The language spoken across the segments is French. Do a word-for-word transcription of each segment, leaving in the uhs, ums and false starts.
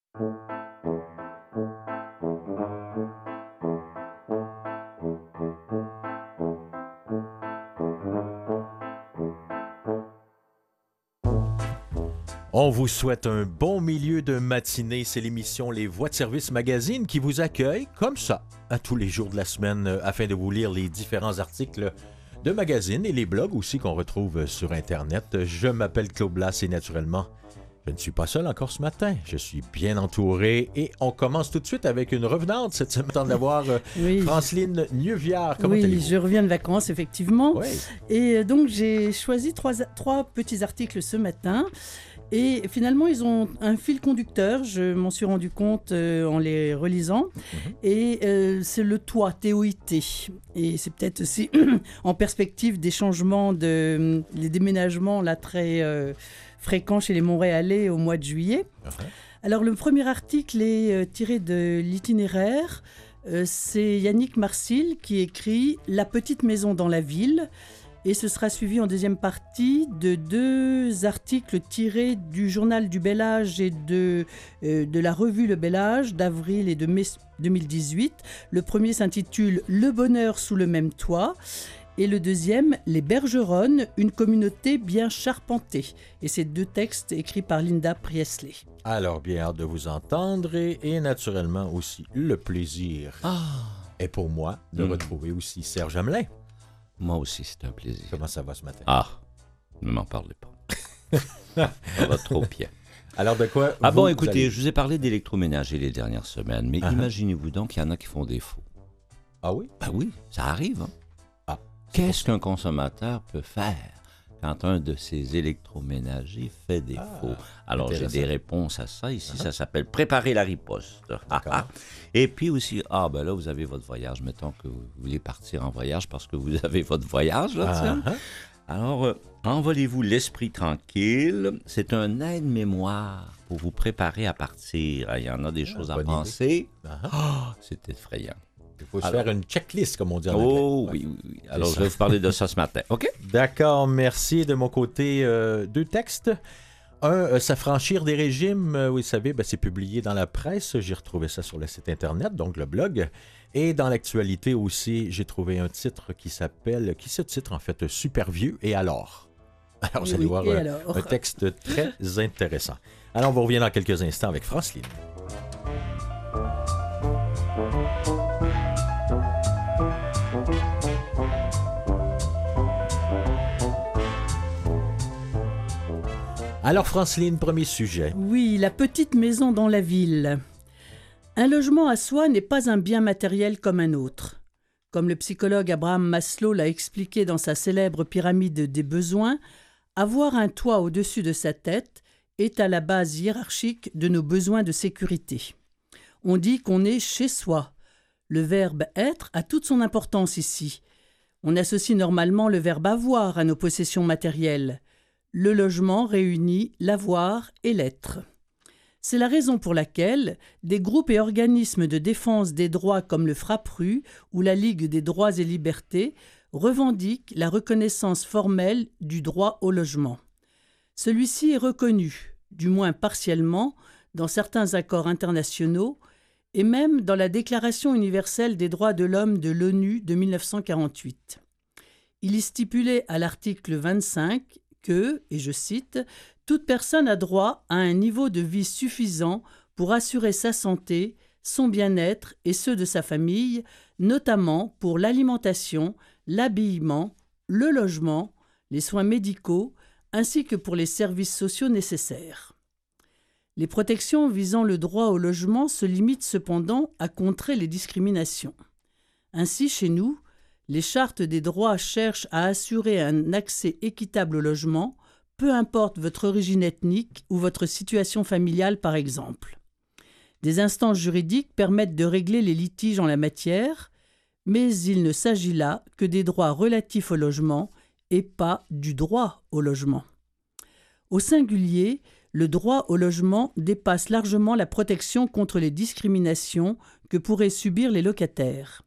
On vous souhaite un bon milieu de matinée. C'est l'émission Les Voix de Service Magazine qui vous accueille comme ça à tous les jours de la semaine afin de vous lire les différents articles de magazines et les blogs aussi qu'on retrouve sur Internet. Je m'appelle Claude Blas et naturellement, je ne suis pas seul encore ce matin. Je suis bien entouré et on commence tout de suite avec une revenante cette semaine d'avoir oui. Franceline Neuviard. Comment oui, allez-vous? Je reviens de vacances, effectivement. Oui. Et donc, j'ai choisi trois, trois petits articles ce matin. Et finalement, ils ont un fil conducteur, je m'en suis rendu compte euh, en les relisant, mmh. et euh, c'est le toit, T O I T. Et c'est peut-être aussi en perspective des changements, de, les déménagements là, très euh, fréquents chez les Montréalais au mois de juillet. Mmh. Alors, le premier article est euh, tiré de l'itinéraire. Euh, c'est Yannick Marcil qui écrit « La petite maison dans la ville ». Et ce sera suivi en deuxième partie de deux articles tirés du journal du Bel Âge et de, euh, de la revue Le Bel Âge d'avril et de mai deux mille dix-huit. Le premier s'intitule « Le bonheur sous le même toit » et le deuxième « Les Bergeronnes, une communauté bien charpentée ». Et c'est deux textes écrits par Linda Priestley. Alors, bien hâte de vous entendre et, et naturellement aussi le plaisir ah. est pour moi de mmh. retrouver aussi Serge Hamelin. Moi aussi, c'est un plaisir. Comment ça va ce matin? Ah, ne m'en parlez pas. Ça va trop bien. Alors, de quoi Ah vous, bon, écoutez, allez... je vous ai parlé d'électroménager les dernières semaines, mais uh-huh. imaginez-vous donc qu'il y en a qui font défaut. Ah oui? Ben oui, ça arrive. Hein? Ah, Qu'est-ce qu'un consommateur peut faire quand un de ses électroménagers fait défaut? Ah, alors, j'ai des réponses à ça. Ici, uh-huh. ça s'appelle « Préparer la riposte ». Et puis aussi, ah ben là, vous avez votre voyage. Mettons que vous voulez partir en voyage parce que vous avez votre voyage. Là, uh-huh. Alors, euh, envolez-vous l'esprit tranquille. C'est un aide-mémoire pour vous préparer à partir. Il y en a des ah, choses à penser. Uh-huh. Oh, c'est effrayant. Il faut Alors, se faire une checklist, comme on dit en anglais. Oh oui, oui, oui. Alors, je vais vous parler de ça ce matin. OK? D'accord, merci. De mon côté, euh, deux textes. Un, euh, S'affranchir des régimes, euh, vous le savez, ben, c'est publié dans la presse. J'ai retrouvé ça sur le site Internet, donc le blog. Et dans l'actualité aussi, j'ai trouvé un titre qui s'appelle, qui ce titre en fait, Super vieux et alors? Alors, vous allez oui, voir un, alors? un texte très intéressant. Alors, on va revenir dans quelques instants avec Franceline. Alors, Franceline, premier sujet. Oui, la petite maison dans la ville. Un logement à soi n'est pas un bien matériel comme un autre. Comme le psychologue Abraham Maslow l'a expliqué dans sa célèbre pyramide des besoins, avoir un toit au-dessus de sa tête est à la base hiérarchique de nos besoins de sécurité. On dit qu'on est chez soi. Le verbe « être » a toute son importance ici. On associe normalement le verbe « avoir » à nos possessions matérielles. Le logement réunit l'avoir et l'être. C'est la raison pour laquelle des groupes et organismes de défense des droits comme le FRAPRU ou la Ligue des droits et libertés revendiquent la reconnaissance formelle du droit au logement. Celui-ci est reconnu, du moins partiellement, dans certains accords internationaux et même dans la Déclaration universelle des droits de l'homme de l'ONU de mille neuf cent quarante-huit. Il est stipulé à l'article vingt-cinq que, et je cite, « Toute personne a droit à un niveau de vie suffisant pour assurer sa santé, son bien-être et ceux de sa famille, notamment pour l'alimentation, l'habillement, le logement, les soins médicaux, ainsi que pour les services sociaux nécessaires. » Les protections visant le droit au logement se limitent cependant à contrer les discriminations. Ainsi, chez nous, les chartes des droits cherchent à assurer un accès équitable au logement, peu importe votre origine ethnique ou votre situation familiale par exemple. Des instances juridiques permettent de régler les litiges en la matière, mais il ne s'agit là que des droits relatifs au logement et pas du droit au logement. Au singulier, le droit au logement dépasse largement la protection contre les discriminations que pourraient subir les locataires.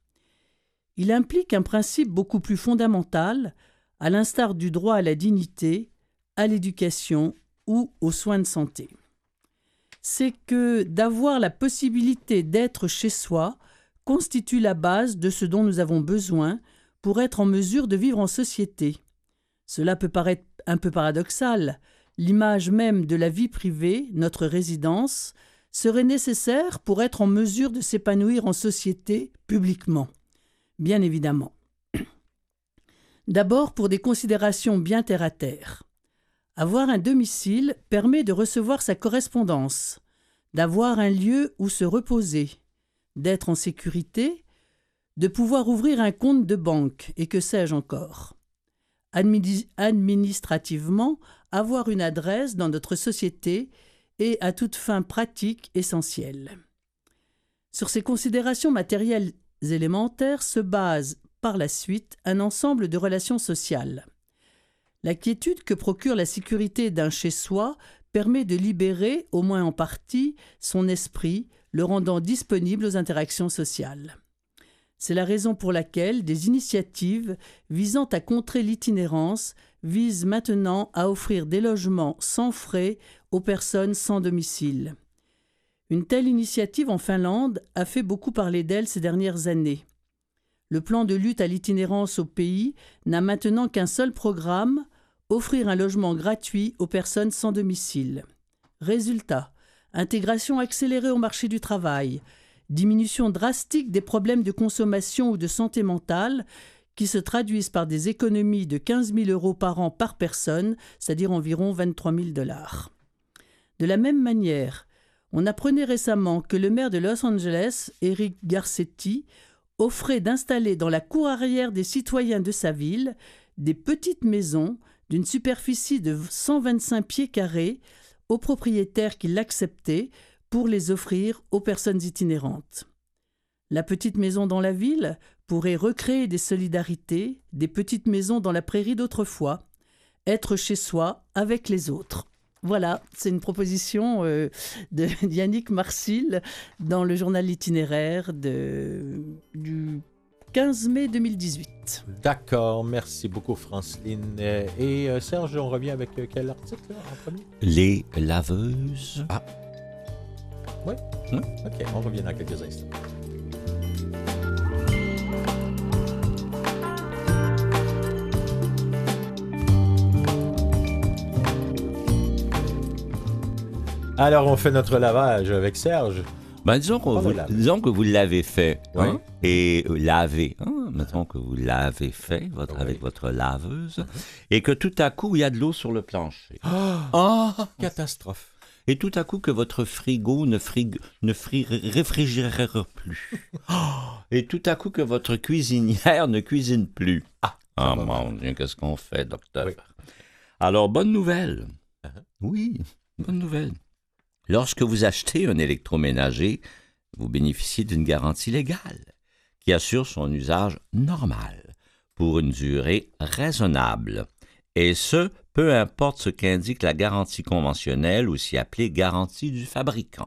Il implique un principe beaucoup plus fondamental, à l'instar du droit à la dignité, à l'éducation ou aux soins de santé. c'est que d'avoir la possibilité d'être chez soi constitue la base de ce dont nous avons besoin pour être en mesure de vivre en société. Cela peut paraître un peu paradoxal. L'image même de la vie privée, notre résidence, serait nécessaire pour être en mesure de s'épanouir en société publiquement. Bien évidemment. D'abord pour des considérations bien terre-à-terre. Avoir un domicile permet de recevoir sa correspondance, d'avoir un lieu où se reposer, d'être en sécurité, de pouvoir ouvrir un compte de banque et que sais-je encore. Admi- administrativement, avoir une adresse dans notre société est à toute fin pratique essentielle. Sur ces considérations matérielles élémentaires se base par la suite un ensemble de relations sociales. La quiétude que procure la sécurité d'un chez-soi permet de libérer, au moins en partie, son esprit, le rendant disponible aux interactions sociales. C'est la raison pour laquelle des initiatives visant à contrer l'itinérance visent maintenant à offrir des logements sans frais aux personnes sans domicile. Une telle initiative en Finlande a fait beaucoup parler d'elle ces dernières années. Le plan de lutte à l'itinérance au pays n'a maintenant qu'un seul programme, offrir un logement gratuit aux personnes sans domicile. Résultat, intégration accélérée au marché du travail, diminution drastique des problèmes de consommation ou de santé mentale qui se traduisent par des économies de quinze mille euros par an par personne, c'est-à-dire environ vingt-trois mille dollars. De la même manière, on apprenait récemment que le maire de Los Angeles, Eric Garcetti, offrait d'installer dans la cour arrière des citoyens de sa ville des petites maisons d'une superficie de cent vingt-cinq pieds carrés aux propriétaires qui l'acceptaient pour les offrir aux personnes itinérantes. La petite maison dans la ville pourrait recréer des solidarités, des petites maisons dans la prairie d'autrefois, être chez soi avec les autres. Voilà, c'est une proposition euh, de Yannick Marcil dans le journal L'Itinéraire de, du quinze mai deux mille dix-huit. D'accord, merci beaucoup Franceline. Et euh, Serge, on revient avec euh, quel article là, en premier? Les laveuses. Ah. Oui? Hum? OK, on revient dans quelques instants. Alors, on fait notre lavage avec Serge. Ben, disons, qu'on vous, disons que vous l'avez fait. Oui. Hein, et euh, lavé. Hein, mettons que vous l'avez fait votre, Oui. avec votre laveuse. Mm-hmm. Et que tout à coup, il y a de l'eau sur le plancher. Oh, oh catastrophe. Et tout à coup, que votre frigo ne, frig... ne fri... réfrigérera plus. Et tout à coup, que votre cuisinière ne cuisine plus. Ah, oh mon Dieu, qu'est-ce qu'on fait, docteur? Oui. Alors, bonne nouvelle. Uh-huh. Oui, bonne nouvelle. Lorsque vous achetez un électroménager, vous bénéficiez d'une garantie légale qui assure son usage normal pour une durée raisonnable. Et ce, peu importe ce qu'indique la garantie conventionnelle, aussi appelée garantie du fabricant.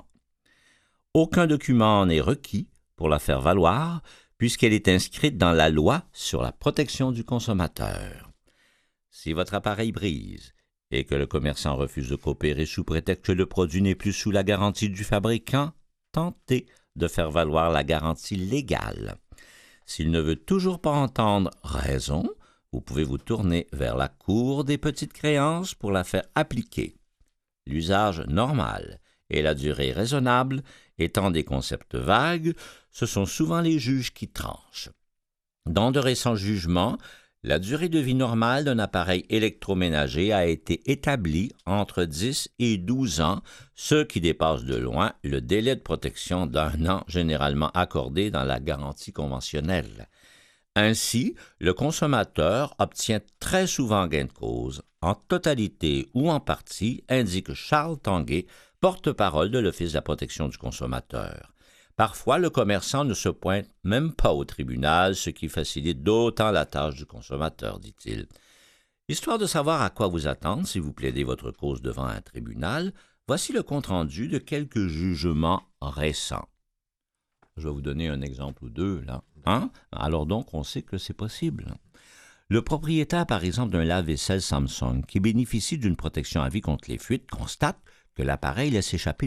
Aucun document n'est requis pour la faire valoir, puisqu'elle est inscrite dans la loi sur la protection du consommateur. Si votre appareil brise et que le commerçant refuse de coopérer sous prétexte que le produit n'est plus sous la garantie du fabricant, tentez de faire valoir la garantie légale. S'il ne veut toujours pas entendre raison, vous pouvez vous tourner vers la Cour des petites créances pour la faire appliquer. L'usage normal et la durée raisonnable étant des concepts vagues, ce sont souvent les juges qui tranchent. Dans de récents jugements, la durée de vie normale d'un appareil électroménager a été établie entre dix et douze ans, ce qui dépasse de loin le délai de protection d'un an généralement accordé dans la garantie conventionnelle. Ainsi, le consommateur obtient très souvent gain de cause, en totalité ou en partie, indique Charles Tanguay, porte-parole de l'Office de la protection du consommateur. Parfois, le commerçant ne se pointe même pas au tribunal, ce qui facilite d'autant la tâche du consommateur, dit-il. Histoire de savoir à quoi vous attendre si vous plaidez votre cause devant un tribunal, voici le compte-rendu de quelques jugements récents. Je vais vous donner un exemple ou deux, là. Hein? Alors donc, on sait que c'est possible. Le propriétaire, par exemple, d'un lave-vaisselle Samsung qui bénéficie d'une protection à vie contre les fuites constate que l'appareil laisse échapper de l'eau.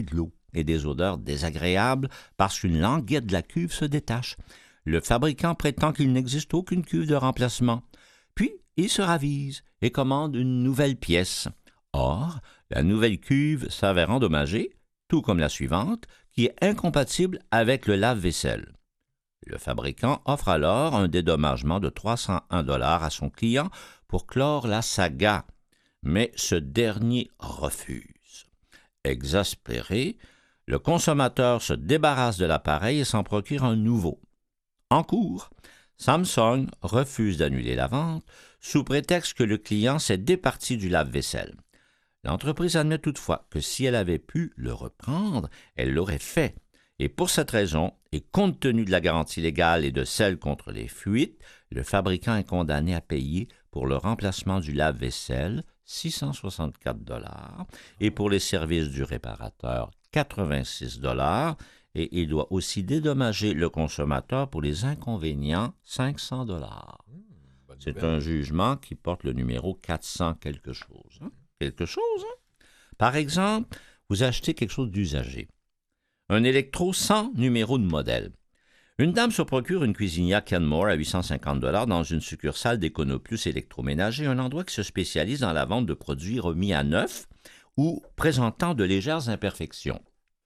et des odeurs désagréables parce qu'une languette de la cuve se détache. Le fabricant prétend qu'il n'existe aucune cuve de remplacement. Puis, il se ravise et commande une nouvelle pièce. Or, la nouvelle cuve s'avère endommagée, tout comme la suivante, qui est incompatible avec le lave-vaisselle. Le fabricant offre alors un dédommagement de trois cent un dollars à son client pour clore la saga, mais ce dernier refuse. Exaspéré, le consommateur se débarrasse de l'appareil et s'en procure un nouveau. En cours, Samsung refuse d'annuler la vente sous prétexte que le client s'est départi du lave-vaisselle. L'entreprise admet toutefois que si elle avait pu le reprendre, elle l'aurait fait. Et pour cette raison, et compte tenu de la garantie légale et de celle contre les fuites, le fabricant est condamné à payer pour le remplacement du lave-vaisselle six cent soixante-quatre dollars et pour les services du réparateur quatre-vingt-six dollars et il doit aussi dédommager le consommateur pour les inconvénients cinq cents dollars. Mmh, C'est un jugement qui porte le numéro quatre cents quelque chose. Hein? Quelque chose, hein? Par exemple, vous achetez quelque chose d'usagé. Un électro sans numéro de modèle. Une dame se procure une cuisinière Kenmore à huit cent cinquante dollars dans une succursale d'Econoplus électroménager, un endroit qui se spécialise dans la vente de produits remis à neuf ou présentant de légères imperfections.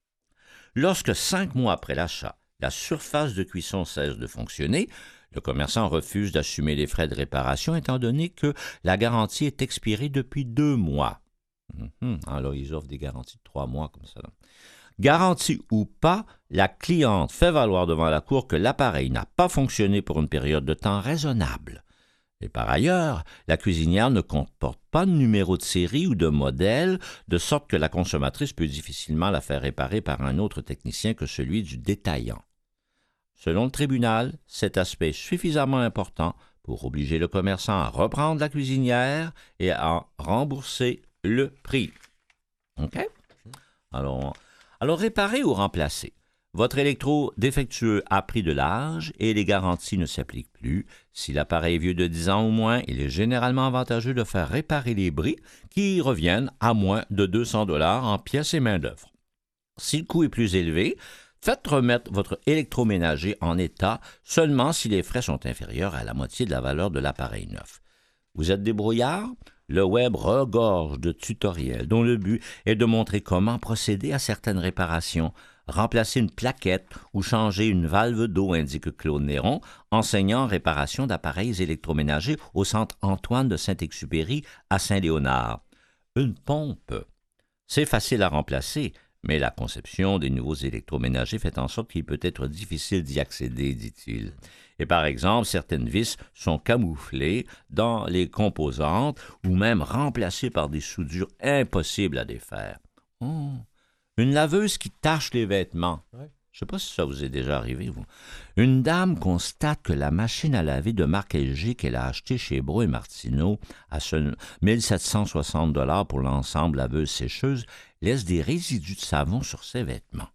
Lorsque cinq mois après l'achat, la surface de cuisson cesse de fonctionner, le commerçant refuse d'assumer les frais de réparation étant donné que la garantie est expirée depuis deux mois. Mmh, alors, ils offrent des garanties de trois mois comme ça. Garantie ou pas, la cliente fait valoir devant la cour que l'appareil n'a pas fonctionné pour une période de temps raisonnable. Et par ailleurs, la cuisinière ne comporte pas de numéro de série ou de modèle, de sorte que la consommatrice peut difficilement la faire réparer par un autre technicien que celui du détaillant. Selon le tribunal, cet aspect est suffisamment important pour obliger le commerçant à reprendre la cuisinière et à en rembourser le prix. OK? Alors, alors réparer ou remplacer. Votre électro défectueux a pris de l'âge et les garanties ne s'appliquent plus. Si l'appareil est vieux de dix ans ou moins, il est généralement avantageux de faire réparer les bris qui reviennent à moins de deux cents dollars en pièces et main-d'œuvre. Si le coût est plus élevé, faites remettre votre électroménager en état seulement si les frais sont inférieurs à la moitié de la valeur de l'appareil neuf. Vous êtes débrouillard? Le web regorge de tutoriels dont le but est de montrer comment procéder à certaines réparations, remplacer une plaquette ou changer une valve d'eau, indique Claude Néron, enseignant en réparation d'appareils électroménagers au centre Antoine de Saint-Exupéry à Saint-Léonard. Une pompe, c'est facile à remplacer, mais la conception des nouveaux électroménagers fait en sorte qu'il peut être difficile d'y accéder, dit-il. Et par exemple, certaines vis sont camouflées dans les composantes ou même remplacées par des soudures impossibles à défaire. Oh, une laveuse qui tache les vêtements. Ouais. Je ne sais pas si ça vous est déjà arrivé, vous. Une dame constate que la machine à laver de marque L G qu'elle a achetée chez Brault et Martineau à mille sept cent soixante dollars pour l'ensemble laveuse-sécheuse laisse des résidus de savon sur ses vêtements.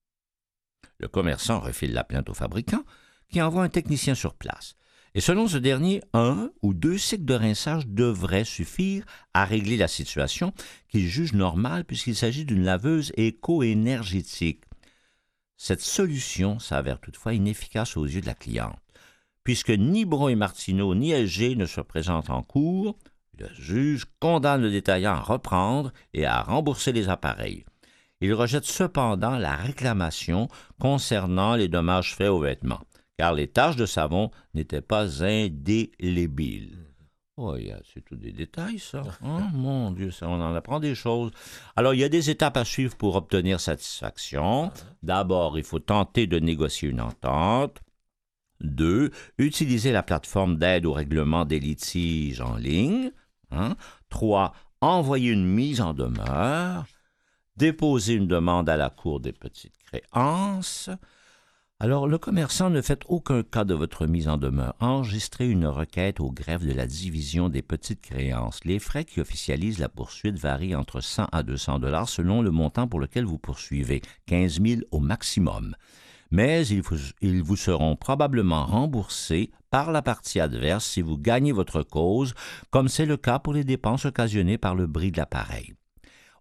Le commerçant refile la plainte au fabricant qui envoie un technicien sur place. Et selon ce dernier, un ou deux cycles de rinçage devraient suffire à régler la situation qu'il juge normale puisqu'il s'agit d'une laveuse éco-énergétique. Cette solution s'avère toutefois inefficace aux yeux de la cliente. Puisque ni Brault et Martineau ni L G ne se présentent en cours, le juge condamne le détaillant à reprendre et à rembourser les appareils. Il rejette cependant la réclamation concernant les dommages faits aux vêtements, car les taches de savon n'étaient pas indélébiles. Oh, c'est tout des détails, ça. Oh, mon Dieu, ça, on en apprend des choses. Alors, il y a des étapes à suivre pour obtenir satisfaction. D'abord, il faut tenter de négocier une entente. Deux, utiliser la plateforme d'aide au règlement des litiges en ligne. Hein? Trois, envoyer une mise en demeure. Déposer une demande à la Cour des petites créances. Alors, le commerçant ne fait aucun cas de votre mise en demeure. Enregistrez une requête au greffe de la division des petites créances. Les frais qui officialisent la poursuite varient entre cent à deux cents dollars selon le montant pour lequel vous poursuivez, quinze mille au maximum. Mais ils vous, ils vous seront probablement remboursés par la partie adverse si vous gagnez votre cause, comme c'est le cas pour les dépenses occasionnées par le bris de l'appareil.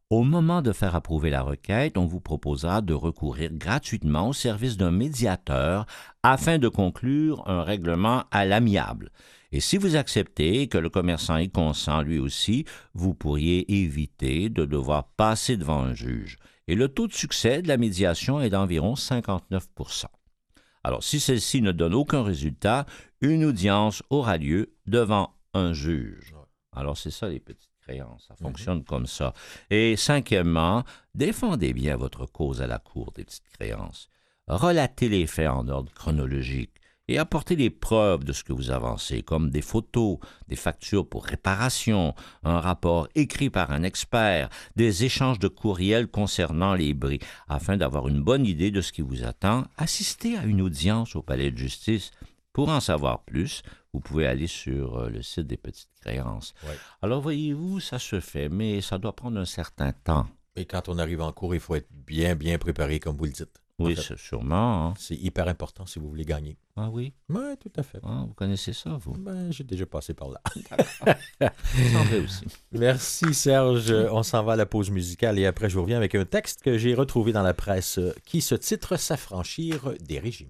Au moment de faire approuver la requête, on vous proposera de recourir gratuitement au service d'un médiateur afin de conclure un règlement à l'amiable. Et si vous acceptez que le commerçant y consent lui aussi, vous pourriez éviter de devoir passer devant un juge. Et le taux de succès de la médiation est d'environ cinquante-neuf pour cent. Alors, si celle-ci ne donne aucun résultat, une audience aura lieu devant un juge. Alors, c'est ça les petites créances, ça fonctionne mm-hmm. comme ça. Et cinquièmement, défendez bien votre cause à la cour des petites créances. Relatez les faits en ordre chronologique et apportez les preuves de ce que vous avancez, comme des photos, des factures pour réparation, un rapport écrit par un expert, des échanges de courriels concernant les bris. Afin d'avoir une bonne idée de ce qui vous attend, assistez à une audience au palais de justice. Pour en savoir plus, vous pouvez aller sur le site des petites créances. Ouais. Alors, voyez-vous, ça se fait, mais ça doit prendre un certain temps. Et quand on arrive en cours, il faut être bien, bien préparé, comme vous le dites. Oui, c'est sûrement. Hein. C'est hyper important si vous voulez gagner. Ah oui? Oui, tout à fait. Ah, vous connaissez ça, vous? Ben, j'ai déjà passé par là. J'en vais aussi. Merci, Serge. On s'en va à la pause musicale et après, je vous reviens avec un texte que j'ai retrouvé dans la presse qui se titre « S'affranchir des régimes ».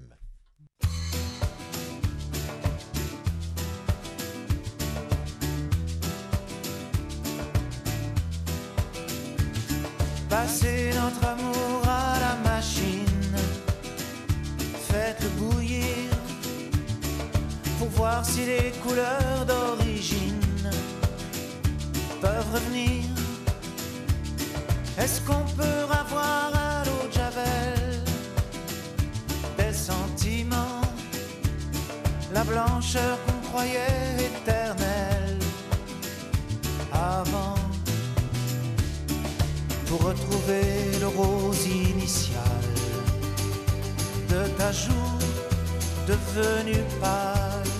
Passez notre amour à la machine, faites-le bouillir pour voir si les couleurs d'origine peuvent revenir. Est-ce qu'on peut avoir à l'eau de Javel des sentiments, la blancheur qu'on croyait éternelle avant? Pour retrouver le rose initial de ta joue devenue pâle,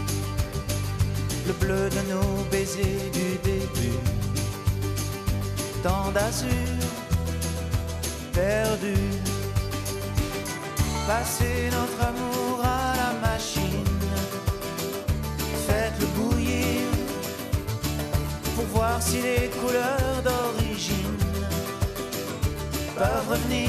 le bleu de nos baisers du début, tant d'azur perdu. Passez notre amour à la machine, faites-le bouillir pour voir si les couleurs d'origine peuvent revenir.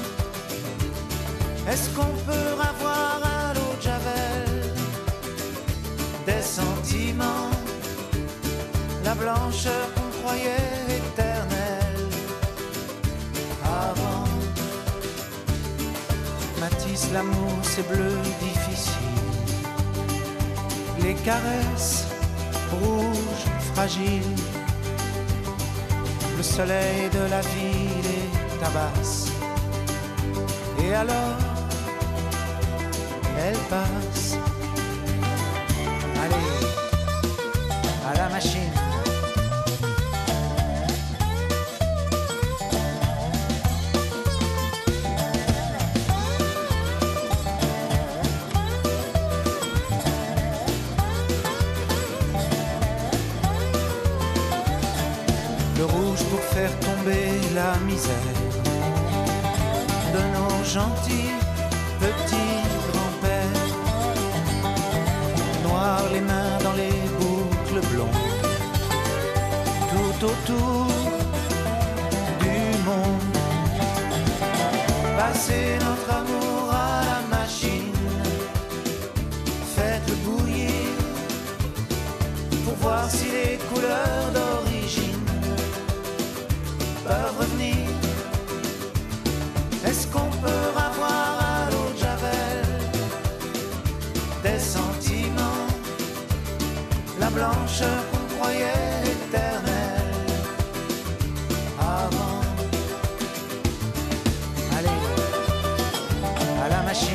Est-ce qu'on peut avoir à l'eau de Javel des sentiments, la blancheur qu'on croyait éternelle avant? Matisse, l'amour, c'est bleu difficile, les caresses rouges, fragiles, le soleil de la ville est tabasse. Et alors, elle passe. Allez, à la machine. Le rouge pour faire tomber la misère de nos gentils petits grands-pères, noirs les mains dans les boucles blondes, tout autour du monde. Passez notre amour à la machine, faites-le bouillir pour voir si les couleurs d'origine peuvent revenir. Est-ce qu'on peut avoir à l'eau de Javel des sentiments, la blancheur qu'on croyait éternelle avant? Allez, à la machine.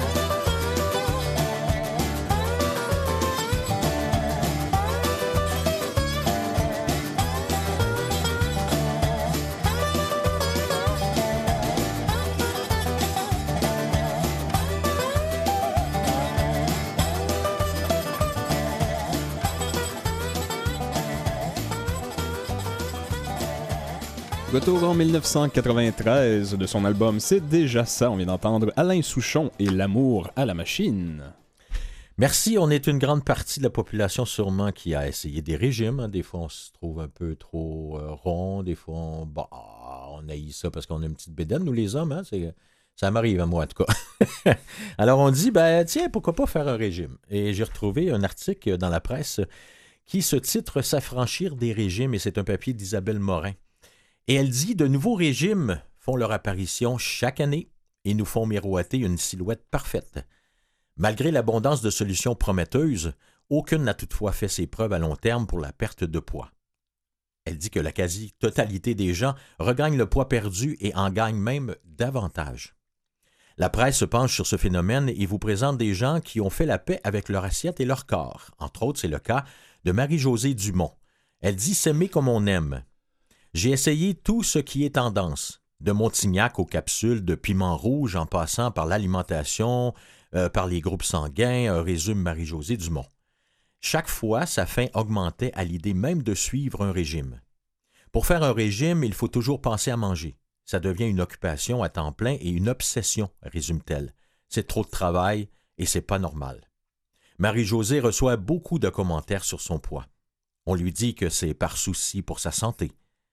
Retour en dix-neuf cent quatre-vingt-treize de son album C'est déjà ça, on vient d'entendre Alain Souchon et L'amour à la machine. Merci, on est une grande partie de la population sûrement qui a essayé des régimes. Hein. Des fois, on se trouve un peu trop euh, rond. Des fois, on, bah, on haït ça parce qu'on a une petite bédaine, nous les hommes. Hein. C'est, ça m'arrive à moi, en tout cas. Alors, on dit, ben tiens, pourquoi pas faire un régime? Et j'ai retrouvé un article dans la presse qui se titre « S'affranchir des régimes » et c'est un papier d'Isabelle Morin. Et elle dit « De nouveaux régimes font leur apparition chaque année et nous font miroiter une silhouette parfaite. » Malgré l'abondance de solutions prometteuses, aucune n'a toutefois fait ses preuves à long terme pour la perte de poids. Elle dit que la quasi-totalité des gens regagnent le poids perdu et en gagnent même davantage. La presse se penche sur ce phénomène et vous présente des gens qui ont fait la paix avec leur assiette et leur corps. Entre autres, c'est le cas de Marie-Josée Dumont. Elle dit « S'aimer comme on aime. J'ai essayé tout ce qui est tendance, de Montignac aux capsules de piment rouge en passant par l'alimentation, Euh, par les groupes sanguins, euh, résume Marie-Josée Dumont. Chaque fois, sa faim augmentait à l'idée même de suivre un régime. Pour faire un régime, il faut toujours penser à manger. Ça devient une occupation à temps plein et une obsession, résume-t-elle. C'est trop de travail et c'est pas normal. Marie-Josée reçoit beaucoup de commentaires sur son poids. On lui dit que c'est par souci pour sa santé.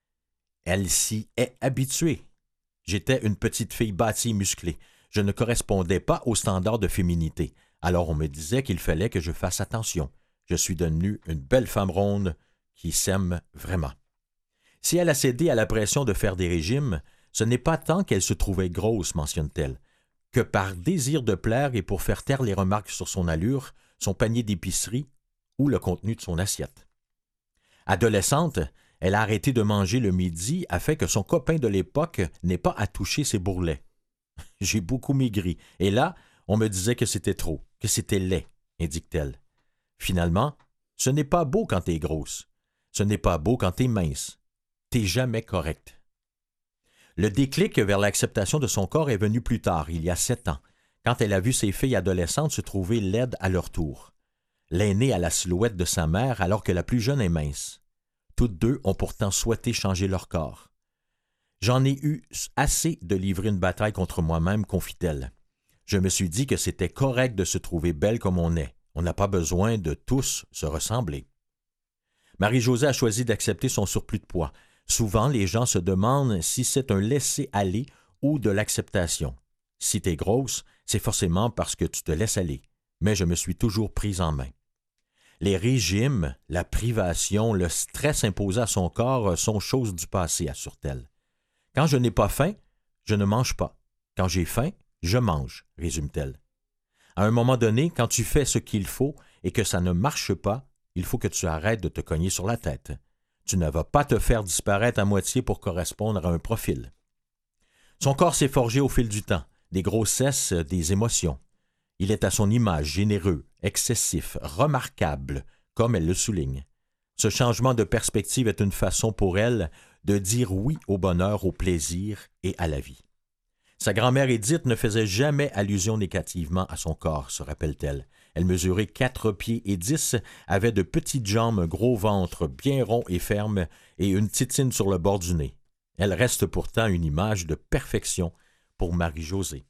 Elle s'y est habituée. J'étais une petite fille bâtie et musclée. Je ne correspondais pas aux standards de féminité. Alors on me disait qu'il fallait que je fasse attention. Je suis devenue une belle femme ronde qui s'aime vraiment. Si elle a cédé à la pression de faire des régimes, ce n'est pas tant qu'elle se trouvait grosse, mentionne-t-elle, que par désir de plaire et pour faire taire les remarques sur son allure, son panier d'épicerie ou le contenu de son assiette. Adolescente, elle a arrêté de manger le midi afin que son copain de l'époque n'ait pas à toucher ses bourrelets. J'ai beaucoup maigri, et là, on me disait que c'était trop, que c'était laid, indique-t-elle. Finalement, ce n'est pas beau quand t'es grosse. Ce n'est pas beau quand t'es mince. T'es jamais correct. Le déclic vers l'acceptation de son corps est venu plus tard, il y a sept ans, quand elle a vu ses filles adolescentes se trouver laides à leur tour. L'aînée a la silhouette de sa mère alors que la plus jeune est mince. Toutes deux ont pourtant souhaité changer leur corps. J'en ai eu assez de livrer une bataille contre moi-même, confie-t-elle. Je me suis dit que c'était correct de se trouver belle comme on est. On n'a pas besoin de tous se ressembler. Marie-Josée a choisi d'accepter son surplus de poids. Souvent, les gens se demandent si c'est un laisser-aller ou de l'acceptation. Si t'es grosse, c'est forcément parce que tu te laisses aller. Mais je me suis toujours prise en main. Les régimes, la privation, le stress imposé à son corps sont choses du passé, assure-t-elle. Quand je n'ai pas faim, je ne mange pas. Quand j'ai faim, je mange, résume-t-elle. À un moment donné, quand tu fais ce qu'il faut et que ça ne marche pas, il faut que tu arrêtes de te cogner sur la tête. Tu ne vas pas te faire disparaître à moitié pour correspondre à un profil. Son corps s'est forgé au fil du temps, des grossesses, des émotions. Il est à son image, généreux, excessif, remarquable, comme elle le souligne. Ce changement de perspective est une façon pour elle de dire oui au bonheur, au plaisir et à la vie. Sa grand-mère Édith ne faisait jamais allusion négativement à son corps, se rappelle-t-elle. Elle mesurait quatre pieds et dix, avait de petites jambes, un gros ventre bien rond et ferme et une titine sur le bord du nez. Elle reste pourtant une image de perfection pour Marie-Josée.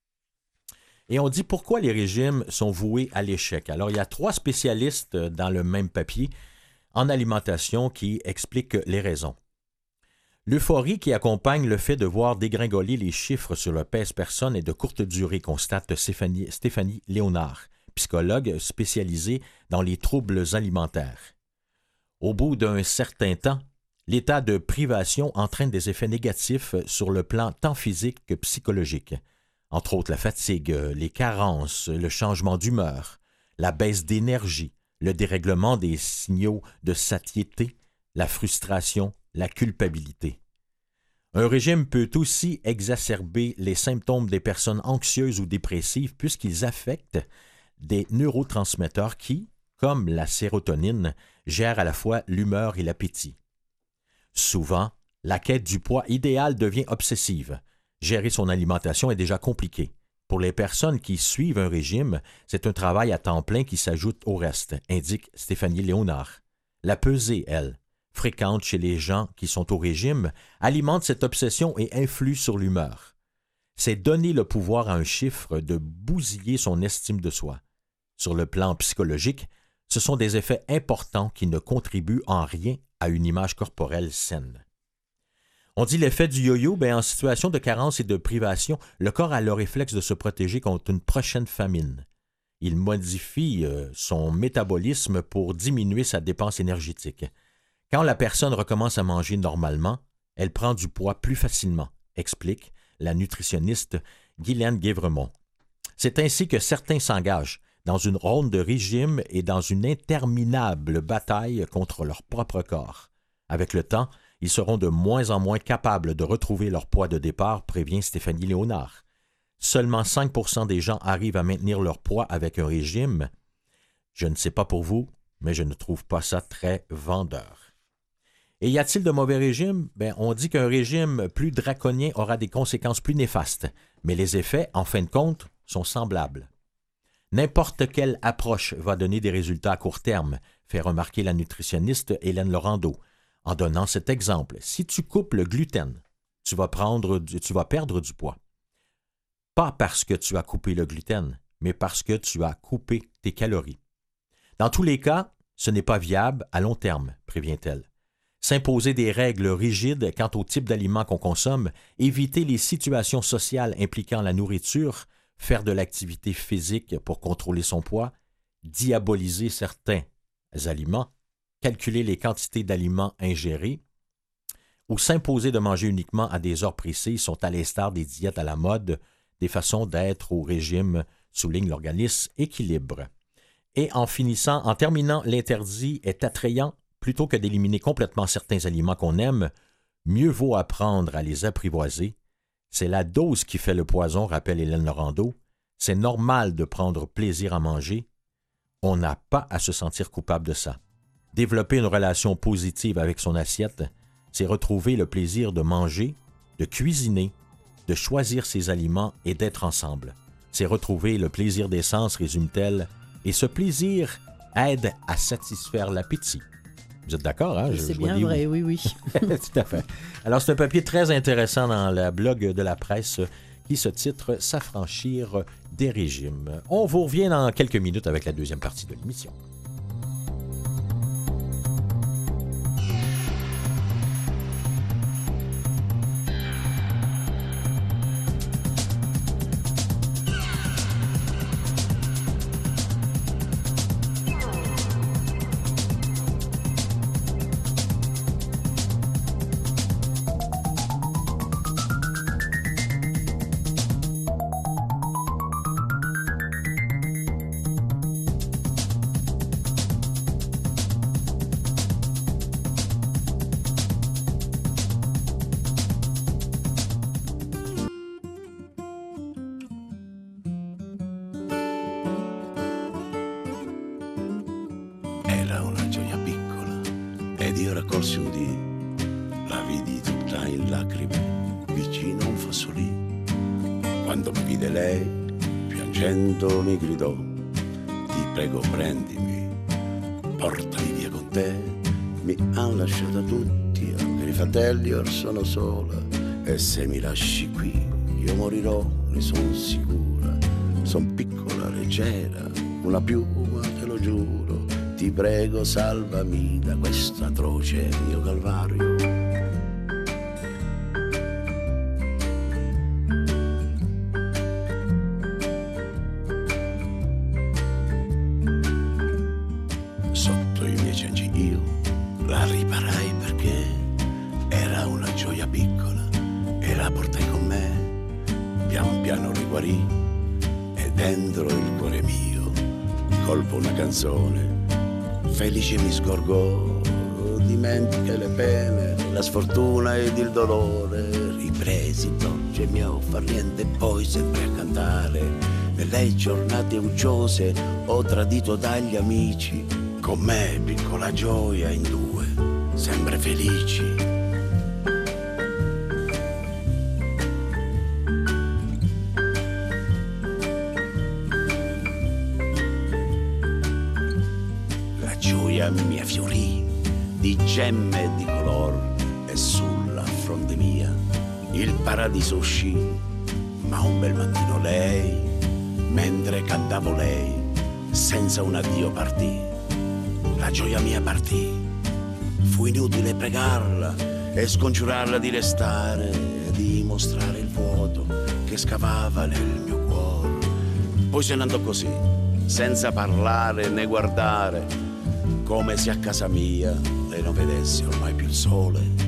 Et on dit pourquoi les régimes sont voués à l'échec. Alors, il y a trois spécialistes dans le même papier en alimentation qui expliquent les raisons. L'euphorie qui accompagne le fait de voir dégringoler les chiffres sur le pèse-personne est de courte durée, constate Stéphanie, Stéphanie Léonard, psychologue spécialisée dans les troubles alimentaires. Au bout d'un certain temps, l'état de privation entraîne des effets négatifs sur le plan tant physique que psychologique. Entre autres la fatigue, les carences, le changement d'humeur, la baisse d'énergie, le dérèglement des signaux de satiété, la frustration, la culpabilité. Un régime peut aussi exacerber les symptômes des personnes anxieuses ou dépressives puisqu'ils affectent des neurotransmetteurs qui, comme la sérotonine, gèrent à la fois l'humeur et l'appétit. Souvent, la quête du poids idéal devient obsessive. Gérer son alimentation est déjà compliqué. Pour les personnes qui suivent un régime, c'est un travail à temps plein qui s'ajoute au reste, indique Stéphanie Léonard. La pesée, elle, fréquente chez les gens qui sont au régime, alimente cette obsession et influe sur l'humeur. C'est donner le pouvoir à un chiffre de bousiller son estime de soi. sur le plan psychologique, ce sont des effets importants qui ne contribuent en rien à une image corporelle saine. On dit l'effet du yo-yo, bien, en situation de carence et de privation, le corps a le réflexe de se protéger contre une prochaine famine. Il modifie euh, son métabolisme pour diminuer sa dépense énergétique. Quand la personne recommence à manger normalement, elle prend du poids plus facilement, explique la nutritionniste Guylaine Guévremont. C'est ainsi que certains s'engagent dans une ronde de régime et dans une interminable bataille contre leur propre corps. Avec le temps, ils seront de moins en moins capables de retrouver leur poids de départ, prévient Stéphanie Léonard. Seulement cinq pour cent des gens arrivent à maintenir leur poids avec un régime. Je ne sais pas pour vous, mais je ne trouve pas ça très vendeur. Et y a-t-il de mauvais régimes? Ben, on dit qu'un régime plus draconien aura des conséquences plus néfastes, mais les effets, en fin de compte, sont semblables. N'importe quelle approche va donner des résultats à court terme, fait remarquer la nutritionniste Hélène Laurando, en donnant cet exemple. Si tu coupes le gluten, tu vas, prendre, tu vas perdre du poids. Pas parce que tu as coupé le gluten, mais parce que tu as coupé tes calories. Dans tous les cas, ce n'est pas viable à long terme, prévient-elle. S'imposer des règles rigides quant au type d'aliments qu'on consomme, éviter les situations sociales impliquant la nourriture, faire de l'activité physique pour contrôler son poids, diaboliser certains aliments, calculer les quantités d'aliments ingérés, ou s'imposer de manger uniquement à des heures précises sont à l'instar des diètes à la mode, des façons d'être au régime, souligne l'organisme Équilibre. Et en finissant, en terminant, l'interdit est attrayant. Plutôt que d'éliminer complètement certains aliments qu'on aime, mieux vaut apprendre à les apprivoiser. C'est la dose qui fait le poison, rappelle Hélène Laurando. C'est normal de prendre plaisir à manger. On n'a pas à se sentir coupable de ça. Développer une relation positive avec son assiette, c'est retrouver le plaisir de manger, de cuisiner, de choisir ses aliments et d'être ensemble. C'est retrouver le plaisir des sens, résume-t-elle, et ce plaisir aide à satisfaire l'appétit. Vous êtes d'accord, hein? Je, c'est je bien vrai, oui, oui. Tout à fait. Alors, c'est un papier très intéressant dans la blog de la presse qui se titre « S'affranchir des régimes ». On vous revient dans quelques minutes avec la deuxième partie de l'émission. Mi gridò, ti prego prendimi, portami via con te. Mi han lasciata tutti, anche i fratelli, or sono sola. E se mi lasci qui, io morirò, ne son sicura. Son piccola, leggera, una piuma, te lo giuro. Ti prego salvami da questo atroce mio calvario. Felice mi sgorgò, dimentica le pene, la sfortuna ed il dolore. Ripresi dolce mio far niente e poi sempre a cantare. Nelle giornate ucciose ho tradito dagli amici. Con me piccola gioia in due, sempre felici. Mia fiorì di gemme e di color e sulla fronte mia il paradiso uscì, ma un bel mattino lei, mentre cantavo lei, senza un addio partì. La gioia mia partì. Fu inutile pregarla e scongiurarla di restare e di mostrare il vuoto che scavava nel mio cuore. Poi se ne andò così, senza parlare né guardare, come se a casa mia lei non vedesse ormai più il sole.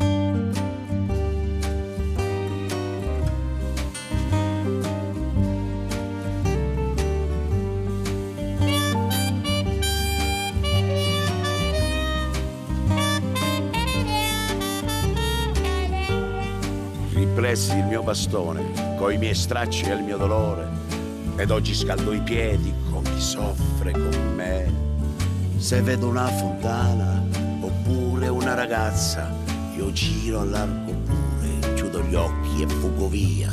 Ripresi il mio bastone coi miei stracci e il mio dolore, ed oggi scaldo i piedi con chi soffre con me. Se vedo una fontana oppure una ragazza, io giro all'arco pure, chiudo gli occhi e fugo via.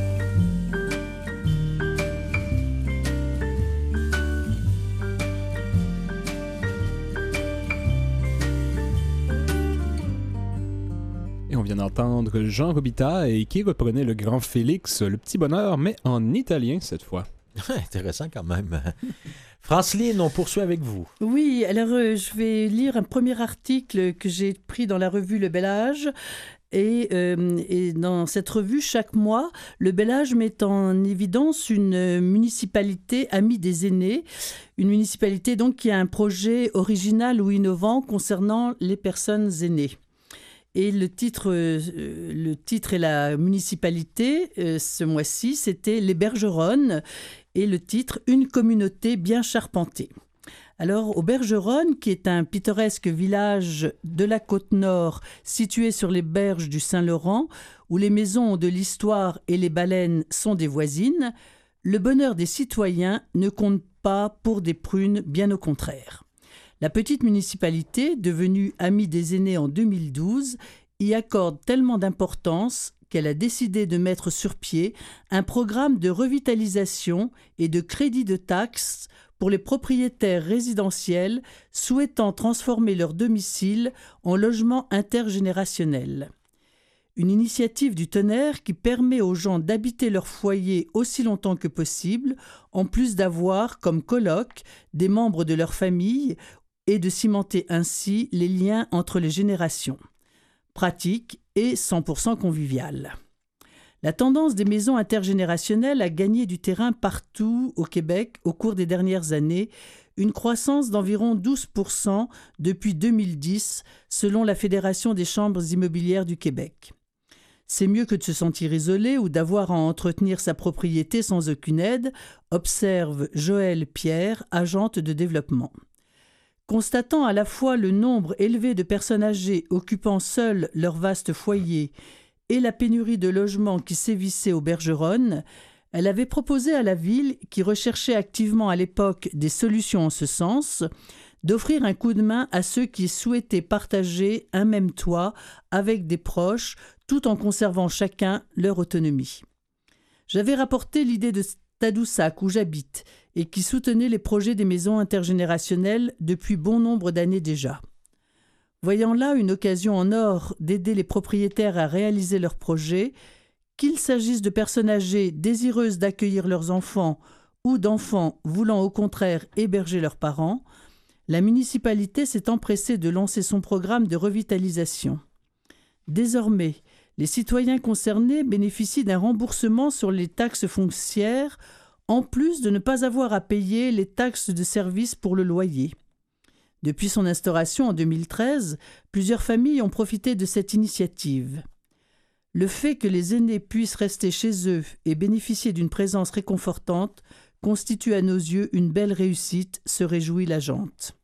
Et on vient d'entendre Jean Robitaille et qui reprenait le grand Félix, Le Petit Bonheur, mais en italien cette fois. Intéressant quand même. Franceline, on poursuit avec vous. Oui, alors euh, je vais lire un premier article que j'ai pris dans la revue Le Bel Âge. Et, euh, et dans cette revue, chaque mois, Le Bel Âge met en évidence une municipalité amie des aînés, une municipalité donc qui a un projet original ou innovant concernant les personnes aînées. Et le titre, euh, le titre et la municipalité, euh, ce mois-ci, c'était Les Bergeronnes, et le titre « Une communauté bien charpentée ». Alors, aux Bergeronnes, qui est un pittoresque village de la Côte-Nord situé sur les berges du Saint-Laurent, où les maisons ont de l'histoire et les baleines sont des voisines, le bonheur des citoyens ne compte pas pour des prunes, bien au contraire. La petite municipalité, devenue amie des aînés en deux mille douze, y accorde tellement d'importance qu'elle a décidé de mettre sur pied un programme de revitalisation et de crédit de taxes pour les propriétaires résidentiels souhaitant transformer leur domicile en logement intergénérationnel. Une initiative du Tonnerre qui permet aux gens d'habiter leur foyer aussi longtemps que possible, en plus d'avoir comme coloc des membres de leur famille et de cimenter ainsi les liens entre les générations. Pratique et cent pour cent convivial. La tendance des maisons intergénérationnelles a gagné du terrain partout au Québec au cours des dernières années, une croissance d'environ douze pour cent depuis deux mille dix, selon la Fédération des chambres immobilières du Québec. C'est mieux que de se sentir isolé ou d'avoir à entretenir sa propriété sans aucune aide, observe Joëlle Pierre, agente de développement. Constatant à la fois le nombre élevé de personnes âgées occupant seules leur vaste foyer et la pénurie de logements qui sévissait aux Bergeronnes, elle avait proposé à la ville, qui recherchait activement à l'époque des solutions en ce sens, d'offrir un coup de main à ceux qui souhaitaient partager un même toit avec des proches, tout en conservant chacun leur autonomie. J'avais rapporté l'idée de Tadoussac, où j'habite, et qui soutenait les projets des maisons intergénérationnelles depuis bon nombre d'années déjà. Voyant là une occasion en or d'aider les propriétaires à réaliser leurs projets, qu'il s'agisse de personnes âgées désireuses d'accueillir leurs enfants ou d'enfants voulant au contraire héberger leurs parents, la municipalité s'est empressée de lancer son programme de revitalisation. Désormais, les citoyens concernés bénéficient d'un remboursement sur les taxes foncières, en plus de ne pas avoir à payer les taxes de service pour le loyer. Depuis son instauration en deux mille treize, plusieurs familles ont profité de cette initiative. Le fait que les aînés puissent rester chez eux et bénéficier d'une présence réconfortante constitue à nos yeux une belle réussite, se réjouit l'agente.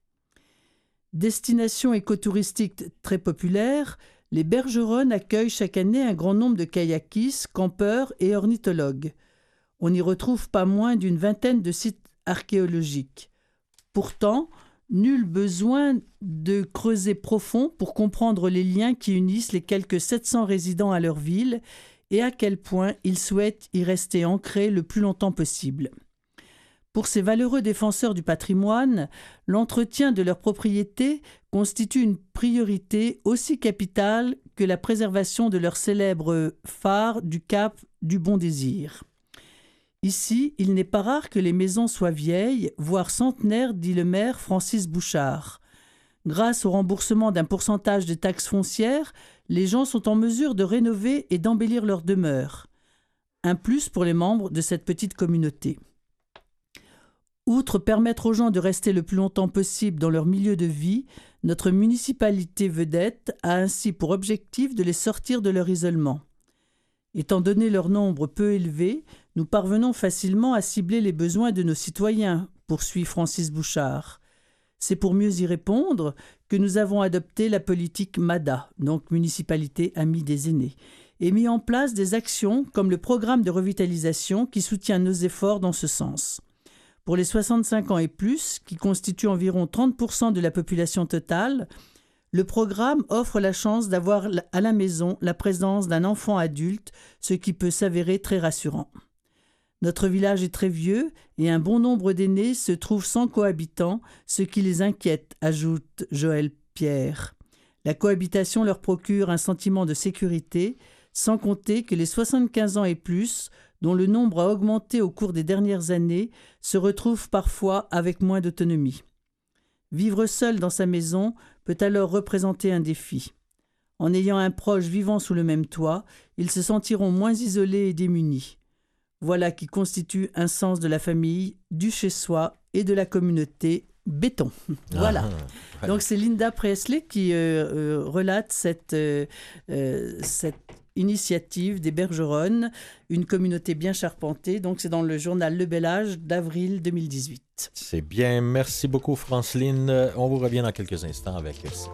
Destination écotouristique très populaire, les Bergeronnes accueillent chaque année un grand nombre de kayakistes, campeurs et ornithologues. On y retrouve pas moins d'une vingtaine de sites archéologiques. Pourtant, nul besoin de creuser profond pour comprendre les liens qui unissent les quelques sept cents résidents à leur ville et à quel point ils souhaitent y rester ancrés le plus longtemps possible. Pour ces valeureux défenseurs du patrimoine, l'entretien de leurs propriétés constitue une priorité aussi capitale que la préservation de leur célèbre phare du Cap du Bon Désir. Ici, il n'est pas rare que les maisons soient vieilles, voire centenaires, dit le maire Francis Bouchard. Grâce au remboursement d'un pourcentage de taxes foncières, les gens sont en mesure de rénover et d'embellir leur demeure. Un plus pour les membres de cette petite communauté. Outre permettre aux gens de rester le plus longtemps possible dans leur milieu de vie, notre municipalité vedette a ainsi pour objectif de les sortir de leur isolement. Étant donné leur nombre peu élevé, nous parvenons facilement à cibler les besoins de nos citoyens, poursuit Francis Bouchard. C'est pour mieux y répondre que nous avons adopté la politique MADA, donc Municipalité Amie des Aînés, et mis en place des actions comme le programme de revitalisation qui soutient nos efforts dans ce sens. Pour les soixante-cinq ans et plus, qui constituent environ trente pour cent de la population totale, le programme offre la chance d'avoir à la maison la présence d'un enfant adulte, ce qui peut s'avérer très rassurant. Notre village est très vieux et un bon nombre d'aînés se trouvent sans cohabitants, ce qui les inquiète, ajoute Joël Pierre. La cohabitation leur procure un sentiment de sécurité, sans compter que les soixante-quinze ans et plus, dont le nombre a augmenté au cours des dernières années, se retrouvent parfois avec moins d'autonomie. Vivre seul dans sa maison peut alors représenter un défi. En ayant un proche vivant sous le même toit, ils se sentiront moins isolés et démunis. Voilà qui constitue un sens de la famille, du chez-soi et de la communauté béton. Voilà. Ah, donc c'est Linda Presley qui euh, euh, relate cette, euh, euh, cette initiative des Bergeronnes, une communauté bien charpentée. Donc c'est dans le journal Le Bel Âge d'avril deux mille dix-huit. C'est bien. Merci beaucoup, Franceline. On vous revient dans quelques instants avec ça.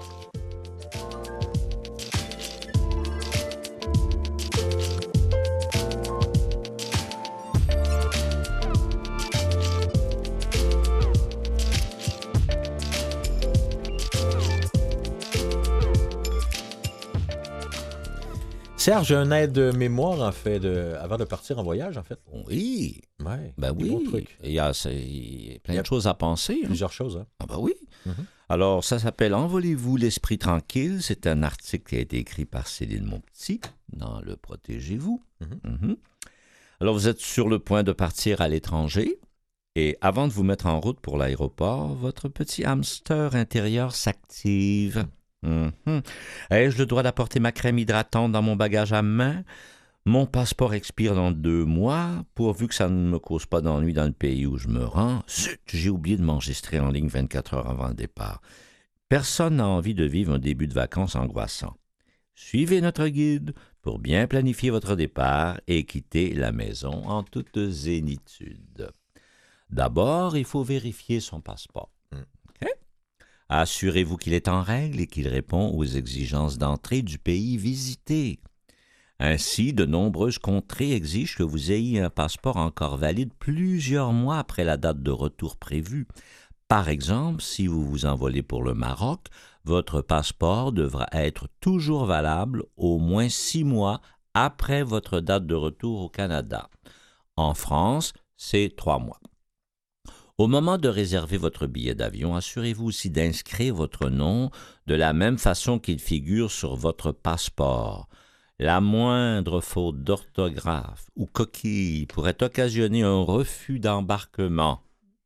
Serge, un aide-mémoire, en fait, de, avant de partir en voyage, en fait. Oui. Ouais, ben oui. Bons trucs. Il y a, il y a plein il y a de choses à penser. Plusieurs hein. choses, hein. Ah ben oui. Mm-hmm. Alors, ça s'appelle « Envolez-vous l'esprit tranquille ». C'est un article qui a été écrit par Céline Monpetit dans le « Protégez-vous mm-hmm. ». Mm-hmm. Alors, vous êtes sur le point de partir à l'étranger et avant de vous mettre en route pour l'aéroport, votre petit hamster intérieur s'active. Mm-hmm. Ai-je le droit d'apporter ma crème hydratante dans mon bagage à main? Mon passeport expire dans deux mois. Pourvu que ça ne me cause pas d'ennui dans le pays où je me rends. Zut, j'ai oublié de m'enregistrer en ligne vingt-quatre heures avant le départ. Personne n'a envie de vivre un début de vacances angoissant. Suivez notre guide pour bien planifier votre départ et quitter la maison en toute zénitude. D'abord, il faut vérifier son passeport. Assurez-vous qu'il est en règle et qu'il répond aux exigences d'entrée du pays visité. Ainsi, de nombreuses contrées exigent que vous ayez un passeport encore valide plusieurs mois après la date de retour prévue. Par exemple, si vous vous envolez pour le Maroc, votre passeport devra être toujours valable au moins six mois après votre date de retour au Canada. En France, c'est trois mois. Au moment de réserver votre billet d'avion, assurez-vous aussi d'inscrire votre nom de la même façon qu'il figure sur votre passeport. La moindre faute d'orthographe ou coquille pourrait occasionner un refus d'embarquement.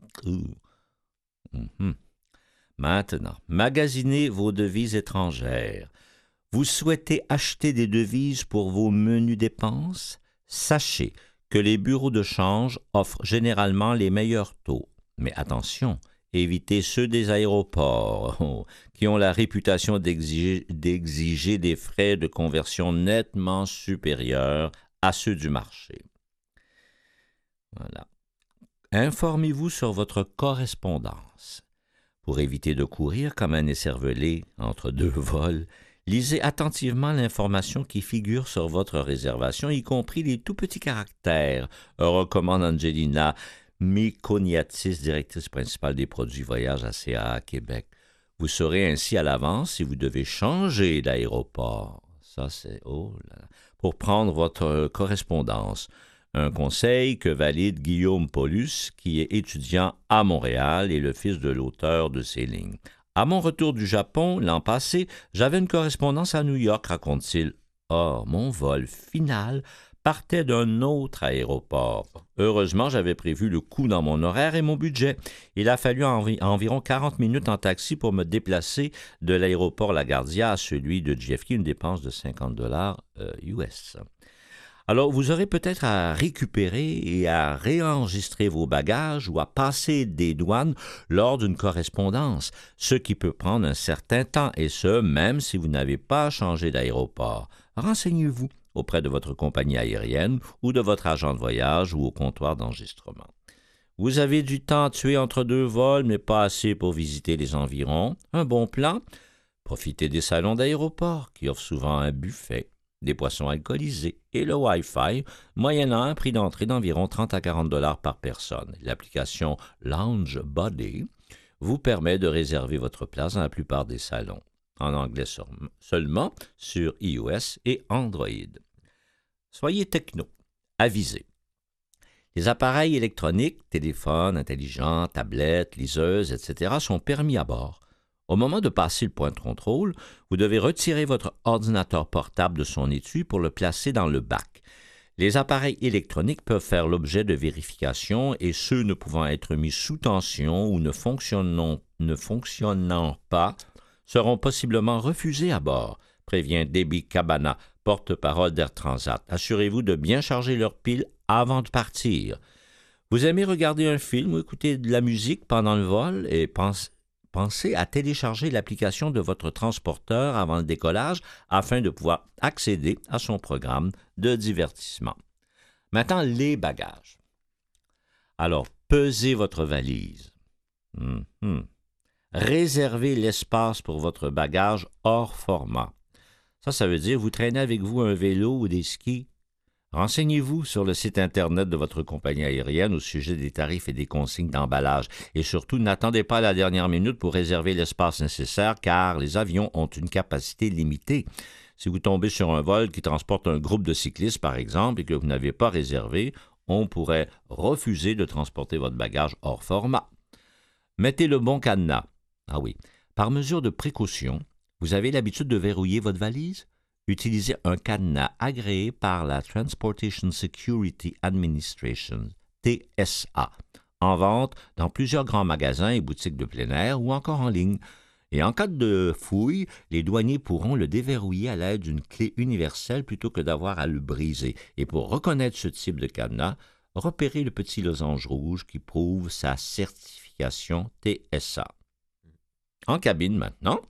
Mmh. Maintenant, magasinez vos devises étrangères. Vous souhaitez acheter des devises pour vos menus dépenses? Sachez que les bureaux de change offrent généralement les meilleurs taux. Mais attention, évitez ceux des aéroports, oh, qui ont la réputation d'exiger, d'exiger des frais de conversion nettement supérieurs à ceux du marché. Voilà. Informez-vous sur votre correspondance. Pour éviter de courir comme un écervelé entre deux vols, lisez attentivement l'information qui figure sur votre réservation, y compris les tout petits caractères, recommande Angelina Mikoniatis, directrice principale des produits voyage à C A A Québec. Vous saurez ainsi à l'avance si vous devez changer d'aéroport. Ça, c'est... Oh là là. Pour prendre votre correspondance. Un conseil que valide Guillaume Paulus, qui est étudiant à Montréal et le fils de l'auteur de ces lignes. À mon retour du Japon, l'an passé, j'avais une correspondance à New York, raconte-t-il. Or, mon vol final partait d'un autre aéroport. Heureusement, j'avais prévu le coût dans mon horaire et mon budget. Il a fallu envi- environ quarante minutes en taxi pour me déplacer de l'aéroport LaGuardia à celui de J F K, une dépense de cinquante dollars euh, U S. Alors, vous aurez peut-être à récupérer et à réenregistrer vos bagages ou à passer des douanes lors d'une correspondance, ce qui peut prendre un certain temps, et ce, même si vous n'avez pas changé d'aéroport. Renseignez-vous auprès de votre compagnie aérienne ou de votre agent de voyage ou au comptoir d'enregistrement. Vous avez du temps tué entre deux vols, mais pas assez pour visiter les environs. Un bon plan? Profitez des salons d'aéroport qui offrent souvent un buffet, des boissons alcoolisées et le Wi-Fi, moyennant un prix d'entrée d'environ trente à quarante dollars par personne. L'application Lounge Buddy vous permet de réserver votre place dans la plupart des salons, en anglais seulement, sur iOS et Android. Soyez techno, avisez. Les appareils électroniques, téléphones intelligents, tablettes, liseuses, et cetera sont permis à bord. Au moment de passer le point de contrôle, vous devez retirer votre ordinateur portable de son étui pour le placer dans le bac. Les appareils électroniques peuvent faire l'objet de vérifications et ceux ne pouvant être mis sous tension ou ne fonctionnant, ne fonctionnant pas seront possiblement refusés à bord, prévient Debbie Cabana, porte-parole d'Air Transat. Assurez-vous de bien charger leurs piles avant de partir. Vous aimez regarder un film ou écouter de la musique pendant le vol et pensez Pensez à télécharger l'application de votre transporteur avant le décollage afin de pouvoir accéder à son programme de divertissement. Maintenant, les bagages. Alors, pesez votre valise. Mm-hmm. Réservez l'espace pour votre bagage hors format. Ça, ça veut dire vous traînez avec vous un vélo ou des skis. Renseignez-vous sur le site Internet de votre compagnie aérienne au sujet des tarifs et des consignes d'emballage. Et surtout, n'attendez pas la dernière minute pour réserver l'espace nécessaire car les avions ont une capacité limitée. Si vous tombez sur un vol qui transporte un groupe de cyclistes, par exemple, et que vous n'avez pas réservé, on pourrait refuser de transporter votre bagage hors format. Mettez le bon cadenas. Ah oui. Par mesure de précaution, vous avez l'habitude de verrouiller votre valise? Utilisez un cadenas agréé par la Transportation Security Administration, T S A, en vente dans plusieurs grands magasins et boutiques de plein air ou encore en ligne. Et en cas de fouille, les douaniers pourront le déverrouiller à l'aide d'une clé universelle plutôt que d'avoir à le briser. Et pour reconnaître ce type de cadenas, repérez le petit losange rouge qui prouve sa certification T S A. En cabine maintenant.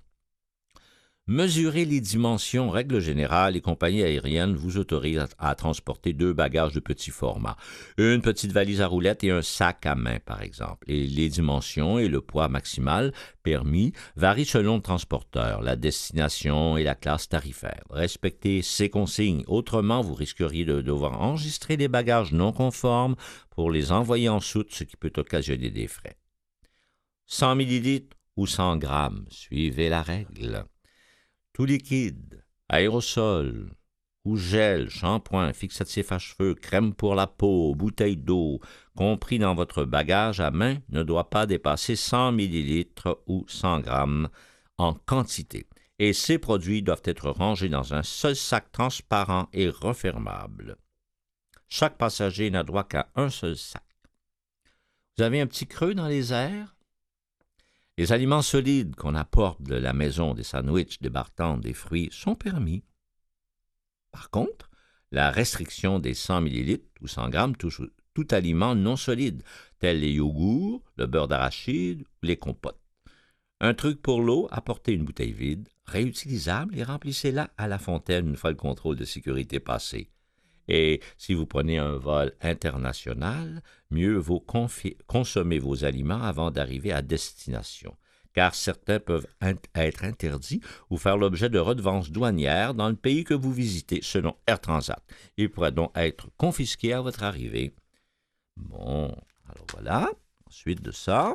Mesurez les dimensions. Règle générale, les compagnies aériennes vous autorisent à, à transporter deux bagages de petit format, une petite valise à roulettes et un sac à main, par exemple. Et les dimensions et le poids maximal permis varient selon le transporteur, la destination et la classe tarifaire. Respectez ces consignes, autrement vous risqueriez de devoir enregistrer des bagages non conformes pour les envoyer en soute, ce qui peut occasionner des frais. cent millilitres ou cent grammes, suivez la règle. Tout liquide, aérosol ou gel, shampoing, fixatif à cheveux, crème pour la peau, bouteille d'eau, compris dans votre bagage à main, ne doit pas dépasser cent millilitres ou cent grammes en quantité. Et ces produits doivent être rangés dans un seul sac transparent et refermable. Chaque passager n'a droit qu'à un seul sac. Vous avez un petit creux dans les airs? Les aliments solides qu'on apporte de la maison, des sandwichs, des bartendes, des fruits, sont permis. Par contre, la restriction des cent millilitres ou cent grammes touche tout aliment non solide, tels les yogourts, le beurre d'arachide ou les compotes. Un truc pour l'eau, apportez une bouteille vide, réutilisable et remplissez-la à la fontaine une fois le contrôle de sécurité passé. Et si vous prenez un vol international, mieux vaut confi- consommer vos aliments avant d'arriver à destination, car certains peuvent in- être interdits ou faire l'objet de redevances douanières dans le pays que vous visitez, selon Air Transat. Ils pourraient donc être confisqués à votre arrivée. Bon, alors voilà. Ensuite de ça,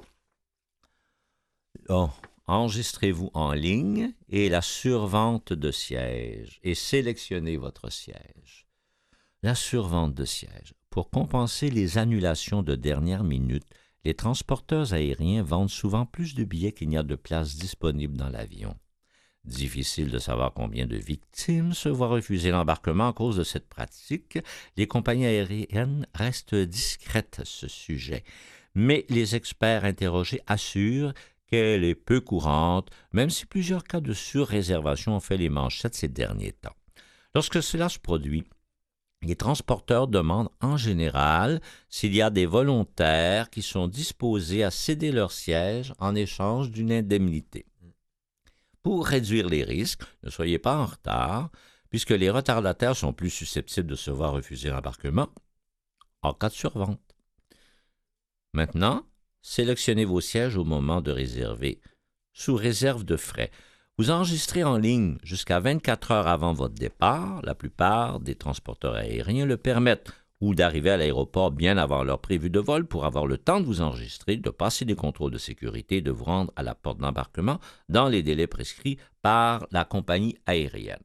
oh, enregistrez-vous en ligne et la survente de sièges et sélectionnez votre siège. La survente de sièges. Pour compenser les annulations de dernière minute, les transporteurs aériens vendent souvent plus de billets qu'il n'y a de places disponibles dans l'avion. Difficile de savoir combien de victimes se voient refuser l'embarquement à cause de cette pratique. Les compagnies aériennes restent discrètes à ce sujet. Mais les experts interrogés assurent qu'elle est peu courante, même si plusieurs cas de surréservation ont fait les manchettes ces derniers temps. Lorsque cela se produit, les transporteurs demandent en général s'il y a des volontaires qui sont disposés à céder leur siège en échange d'une indemnité. Pour réduire les risques, ne soyez pas en retard, puisque les retardataires sont plus susceptibles de se voir refuser l'embarquement en cas de survente. Maintenant, sélectionnez vos sièges au moment de réserver, sous réserve de frais. Vous enregistrez en ligne jusqu'à vingt-quatre heures avant votre départ. La plupart des transporteurs aériens le permettent, ou d'arriver à l'aéroport bien avant l'heure prévue de vol pour avoir le temps de vous enregistrer, de passer des contrôles de sécurité et de vous rendre à la porte d'embarquement dans les délais prescrits par la compagnie aérienne.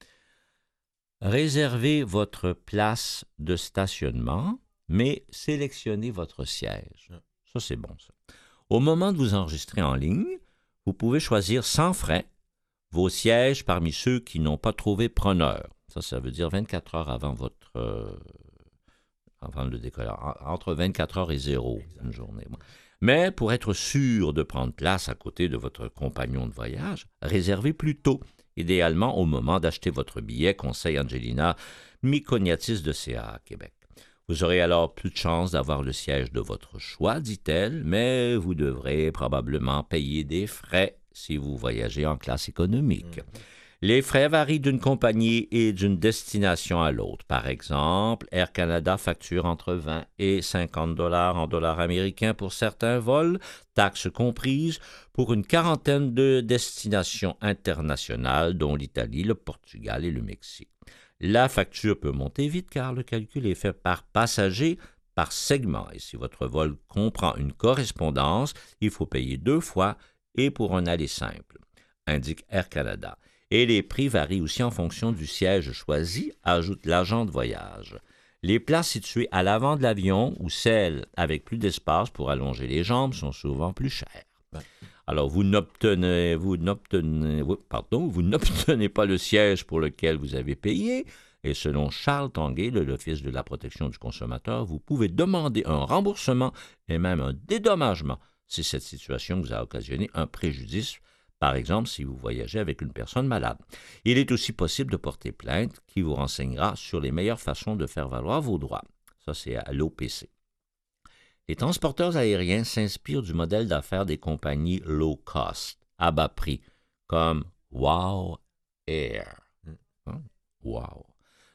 Réservez votre place de stationnement, mais sélectionnez votre siège. Ça, c'est bon, ça. Au moment de vous enregistrer en ligne, vous pouvez choisir sans frais vos sièges parmi ceux qui n'ont pas trouvé preneur. Ça, ça veut dire vingt-quatre heures avant votre... Euh, avant le décollage, entre vingt-quatre heures et zéro, une journée. Mais pour être sûr de prendre place à côté de votre compagnon de voyage, réservez plus tôt, idéalement au moment d'acheter votre billet, conseille Angelina Mikoniatis de C A A Québec. Vous aurez alors plus de chances d'avoir le siège de votre choix, dit-elle, mais vous devrez probablement payer des frais si vous voyagez en classe économique. Mmh. Les frais varient d'une compagnie et d'une destination à l'autre. Par exemple, Air Canada facture entre vingt et cinquante dollars en dollars américains pour certains vols, taxes comprises, pour une quarantaine de destinations internationales, dont l'Italie, le Portugal et le Mexique. La facture peut monter vite car le calcul est fait par passager, par segment. Et si votre vol comprend une correspondance, il faut payer deux fois et pour un aller simple, indique Air Canada. Et les prix varient aussi en fonction du siège choisi, ajoute l'agent de voyage. Les places situées à l'avant de l'avion ou celles avec plus d'espace pour allonger les jambes sont souvent plus chères. Alors, vous n'obtenez, vous n'obtenez, pardon, vous n'obtenez pas le siège pour lequel vous avez payé, et selon Charles Tanguay de l'Office de la protection du consommateur, vous pouvez demander un remboursement et même un dédommagement si cette situation vous a occasionné un préjudice. Par exemple, si vous voyagez avec une personne malade. Il est aussi possible de porter plainte qui vous renseignera sur les meilleures façons de faire valoir vos droits. Ça, c'est à l'O P C. Les transporteurs aériens s'inspirent du modèle d'affaires des compagnies low cost, à bas prix, comme Wow Air. Hein? Wow.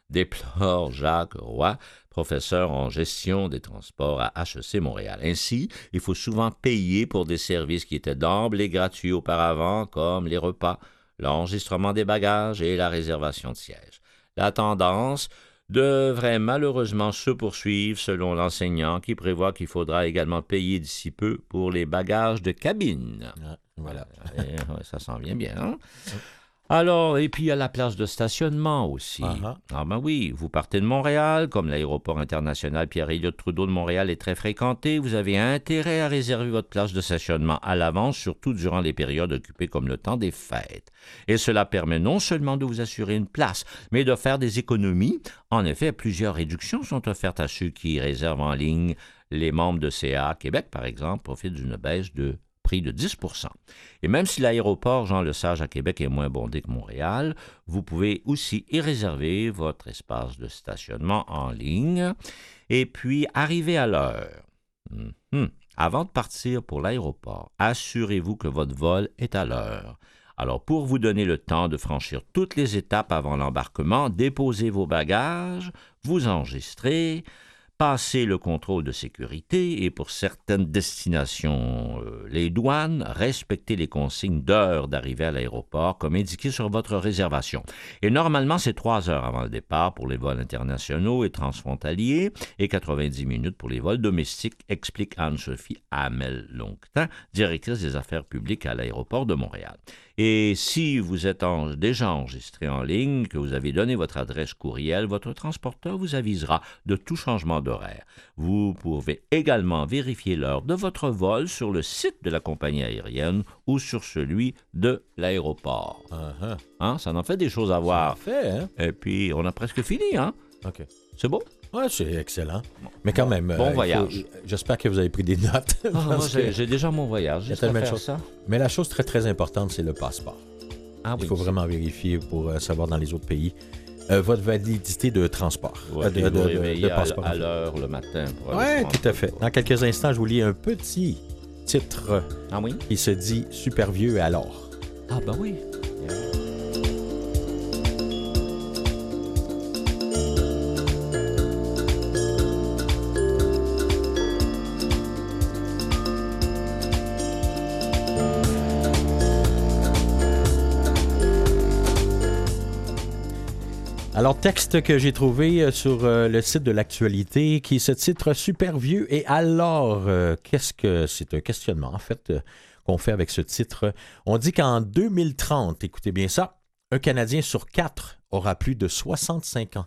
Déplore Jacques Roy, professeur en gestion des transports à H E C Montréal. Ainsi, il faut souvent payer pour des services qui étaient d'emblée gratuits auparavant, comme les repas, l'enregistrement des bagages et la réservation de sièges. La tendance devrait malheureusement se poursuivre selon l'enseignant qui prévoit qu'il faudra également payer d'ici peu pour les bagages de cabine. Ah, voilà. Et, ça s'en vient bien, hein? Alors, et puis il y a la place de stationnement aussi. Uh-huh. Ah ben oui, vous partez de Montréal, comme l'aéroport international Pierre-Éliott Trudeau de Montréal est très fréquenté, vous avez intérêt à réserver votre place de stationnement à l'avance, surtout durant les périodes occupées comme le temps des fêtes. Et cela permet non seulement de vous assurer une place, mais de faire des économies. En effet, plusieurs réductions sont offertes à ceux qui réservent en ligne. Les membres de C A A Québec, par exemple, profitent d'une baisse de prix de dix pour cent. Et même si l'aéroport Jean-Lesage à Québec est moins bondé que Montréal, vous pouvez aussi y réserver votre espace de stationnement en ligne et puis arriver à l'heure. Mm-hmm. Avant de partir pour l'aéroport, assurez-vous que votre vol est à l'heure. Alors, pour vous donner le temps de franchir toutes les étapes avant l'embarquement, déposez vos bagages, vous enregistrez, passez le contrôle de sécurité et pour certaines destinations, euh, les douanes, respectez les consignes d'heure d'arrivée à l'aéroport comme indiqué sur votre réservation. Et normalement, c'est trois heures avant le départ pour les vols internationaux et transfrontaliers et quatre-vingt-dix minutes pour les vols domestiques, explique Anne-Sophie Hamel-Longtin, directrice des affaires publiques à l'aéroport de Montréal. Et si vous êtes en, déjà enregistré en ligne, que vous avez donné votre adresse courriel, votre transporteur vous avisera de tout changement d'horaire. Vous pouvez également vérifier l'heure de votre vol sur le site de la compagnie aérienne ou sur celui de l'aéroport. Uh-huh. Hein, ça en fait des choses à voir. Fait, hein? Et puis, on a presque fini, hein? OK. C'est beau? Oui, c'est excellent. Mais quand même, bon euh, voyage. Faut, j'espère que vous avez pris des notes. Ah, moi, j'ai, que... j'ai déjà mon voyage. Il y a Juste à tellement de faire choses. ça. Mais la chose très, très importante, c'est le passeport. Ah, Il oui, faut c'est... vraiment vérifier pour euh, savoir dans les autres pays euh, votre validité de transport. Ouais, euh, de, vous de, de, réveiller de à, passeport. à l'heure le matin. Oui, tout à fait. Dans quelques instants, je vous lis un petit titre ah, oui? qui se dit « Super vieux et alors ». Ah, ben oui. Alors, texte que j'ai trouvé sur euh, le site de l'actualité qui se titre « Super vieux et alors euh, ». Qu'est-ce que c'est un questionnement, en fait, euh, qu'on fait avec ce titre. On dit qu'en deux mille trente, écoutez bien ça, un Canadien sur quatre aura plus de soixante-cinq ans.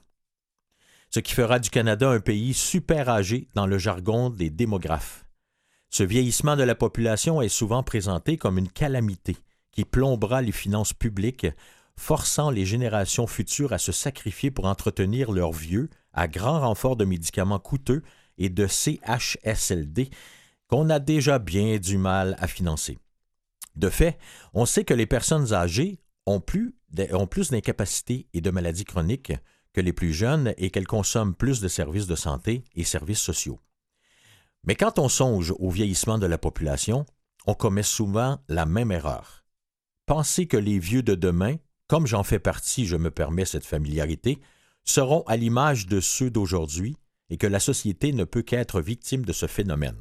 Ce qui fera du Canada un pays super âgé dans le jargon des démographes. Ce vieillissement de la population est souvent présenté comme une calamité qui plombera les finances publiques, forçant les générations futures à se sacrifier pour entretenir leurs vieux à grand renfort de médicaments coûteux et de C H S L D qu'on a déjà bien du mal à financer. De fait, on sait que les personnes âgées ont plus, ont plus d'incapacités et de maladies chroniques que les plus jeunes et qu'elles consomment plus de services de santé et services sociaux. Mais quand on songe au vieillissement de la population, on commet souvent la même erreur. Penser que les vieux de demain, comme j'en fais partie, je me permets cette familiarité, seront à l'image de ceux d'aujourd'hui et que la société ne peut qu'être victime de ce phénomène.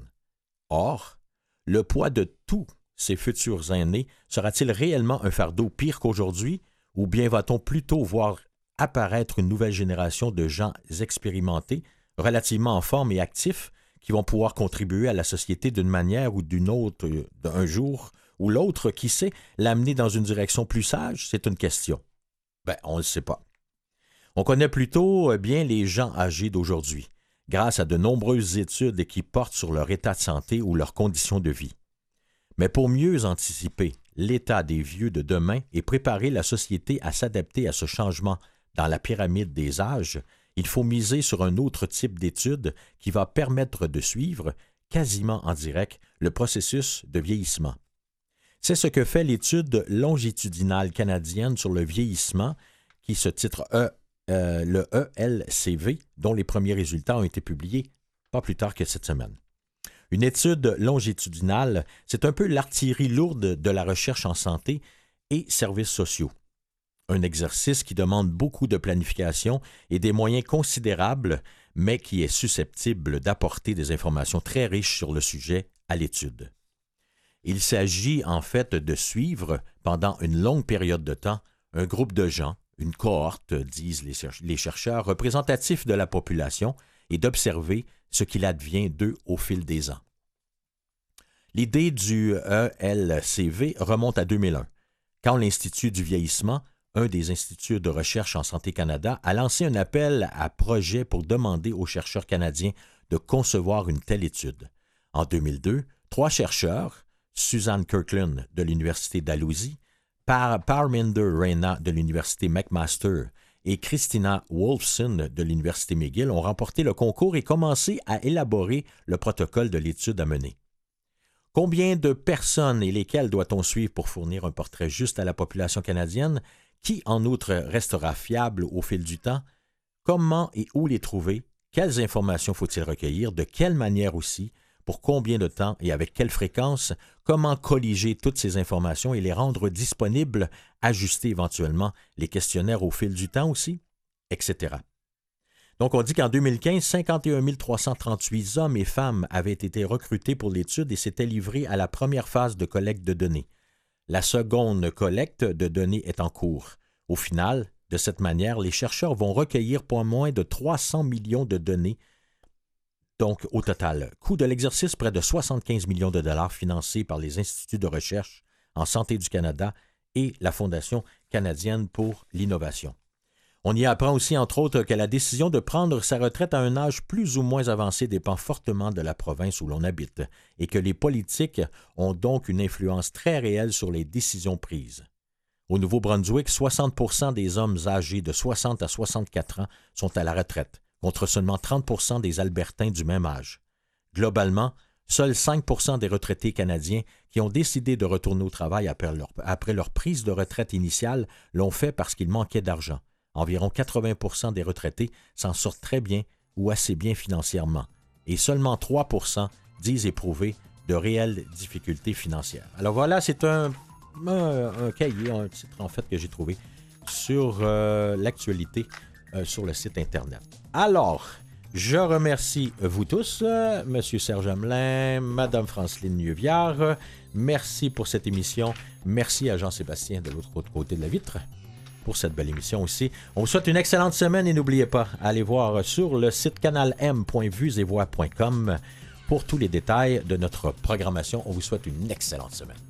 Or, le poids de tous ces futurs aînés sera-t-il réellement un fardeau pire qu'aujourd'hui ou bien va-t-on plutôt voir apparaître une nouvelle génération de gens expérimentés, relativement en forme et actifs, qui vont pouvoir contribuer à la société d'une manière ou d'une autre un jour ou l'autre, qui sait, l'amener dans une direction plus sage, c'est une question. Ben, on ne le sait pas. On connaît plutôt bien les gens âgés d'aujourd'hui, grâce à de nombreuses études qui portent sur leur état de santé ou leurs conditions de vie. Mais pour mieux anticiper l'état des vieux de demain et préparer la société à s'adapter à ce changement dans la pyramide des âges, il faut miser sur un autre type d'étude qui va permettre de suivre, quasiment en direct, le processus de vieillissement. C'est ce que fait l'étude longitudinale canadienne sur le vieillissement qui se titre e, euh, le E L C V, dont les premiers résultats ont été publiés pas plus tard que cette semaine. Une étude longitudinale, c'est un peu l'artillerie lourde de la recherche en santé et services sociaux. Un exercice qui demande beaucoup de planification et des moyens considérables, mais qui est susceptible d'apporter des informations très riches sur le sujet à l'étude. Il s'agit en fait de suivre, pendant une longue période de temps, un groupe de gens, une cohorte, disent les, cher- les chercheurs, représentatifs de la population, et d'observer ce qu'il advient d'eux au fil des ans. L'idée du E L C V remonte à deux mille un, quand l'Institut du vieillissement, un des instituts de recherche en Santé Canada, a lancé un appel à projet pour demander aux chercheurs canadiens de concevoir une telle étude. En deux mille deux, trois chercheurs, Suzanne Kirkland de l'Université Dalhousie, Par- Parminder Raina de l'Université McMaster et Christina Wolfson de l'Université McGill ont remporté le concours et commencé à élaborer le protocole de l'étude à mener. Combien de personnes et lesquelles doit-on suivre pour fournir un portrait juste à la population canadienne, qui en outre restera fiable au fil du temps? Comment et où les trouver? Quelles informations faut-il recueillir? De quelle manière aussi? Pour combien de temps et avec quelle fréquence? Comment colliger toutes ces informations et les rendre disponibles, ajuster éventuellement les questionnaires au fil du temps aussi, et cetera. Donc, on dit qu'en deux mille quinze, cinquante et un mille trois cent trente-huit hommes et femmes avaient été recrutés pour l'étude et s'étaient livrés à la première phase de collecte de données. La seconde collecte de données est en cours. Au final, de cette manière, les chercheurs vont recueillir pas moins de trois cents millions de données. Donc, au total, coût de l'exercice, près de soixante-quinze millions de dollars financés par les instituts de recherche en santé du Canada et la Fondation canadienne pour l'innovation. On y apprend aussi, entre autres, que la décision de prendre sa retraite à un âge plus ou moins avancé dépend fortement de la province où l'on habite et que les politiques ont donc une influence très réelle sur les décisions prises. Au Nouveau-Brunswick, soixante pour cent des hommes âgés de soixante à soixante-quatre ans sont à la retraite, contre seulement trente pour cent des Albertains du même âge. Globalement, seuls cinq pour cent des retraités canadiens qui ont décidé de retourner au travail après leur, après leur prise de retraite initiale l'ont fait parce qu'il manquait d'argent. Environ quatre-vingts pour cent des retraités s'en sortent très bien ou assez bien financièrement, et seulement trois pour cent disent éprouver de réelles difficultés financières. Alors voilà, c'est un, un, un cahier, un titre en fait que j'ai trouvé sur euh, l'actualité euh, sur le site Internet. Alors, je remercie vous tous, euh, M. Serge Hamelin, Mme Franceline Nieuviard. Merci pour cette émission. Merci à Jean-Sébastien de l'autre côté de la vitre pour cette belle émission aussi. On vous souhaite une excellente semaine et n'oubliez pas, allez voir sur le site canal m point vues et voix point com pour tous les détails de notre programmation. On vous souhaite une excellente semaine.